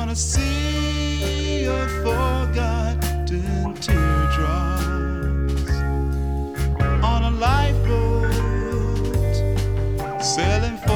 a sea of forgotten teardrops on a lifeboat sailing